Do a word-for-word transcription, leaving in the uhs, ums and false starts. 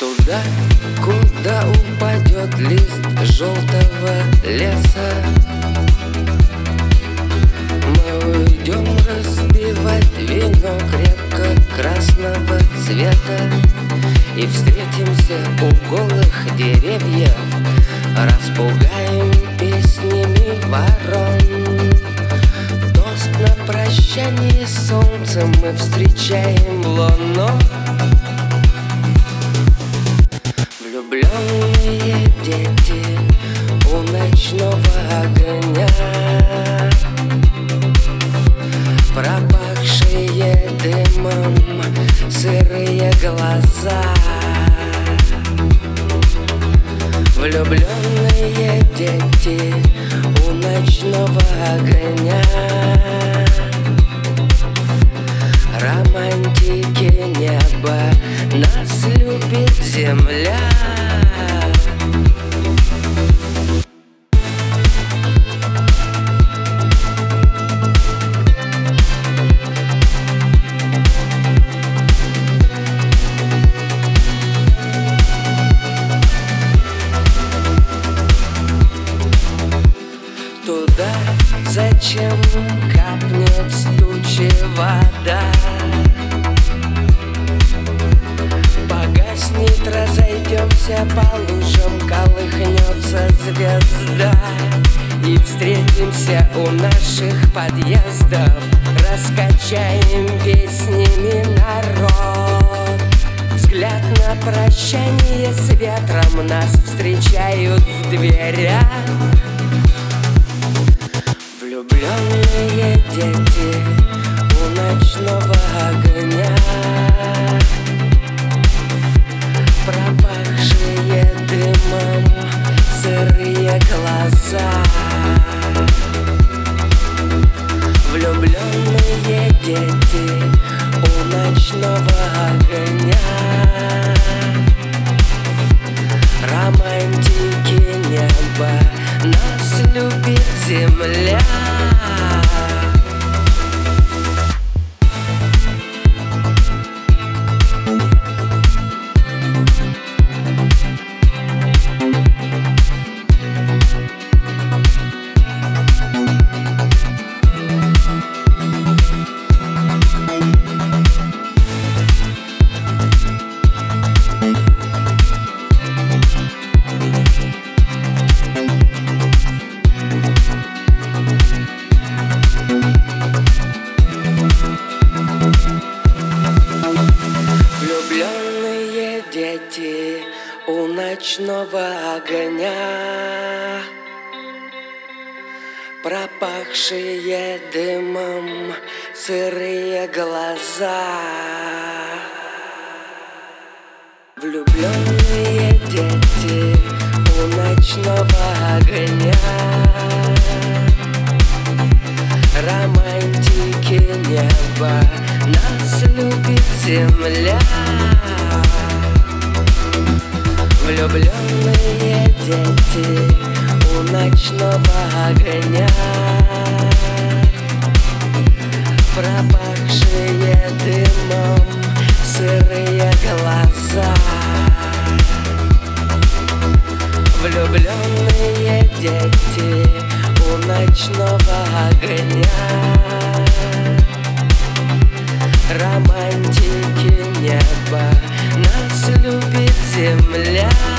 Туда, куда упадет лист желтого леса, мы уйдем разбивать вино крепко красного цвета и встретимся у голых деревьев, распугаем песнями ворон. Тост на прощание с солнцем, мы встречаем луну. Влюбленные дети у ночного огня, пропахшие дымом сырые глаза. Влюбленные дети у ночного огня, романтики неба, нас любит земля. Туда, зачем капнет с тучи вода, погаснет, разойдемся по лужам, колыхнется звезда, и встретимся у наших подъездов, раскачаем песнями народ. Взгляд на прощание с ветром, нас встречают в дверях. Влюбленные дети у ночного огня, пропахшие дымом сырые глаза. Влюбленные дети у ночного огня, романтики неба, нас любит земля. Влюбленные дети у ночного огня, пропахшие дымом сырые глаза. Влюбленные дети у ночного огня, романтики неба, нас любит земля. Влюбленные дети у ночного огня, пропахшие дымом сырые глаза. Влюбленные дети у ночного огня, романтики неба, нас любит земля.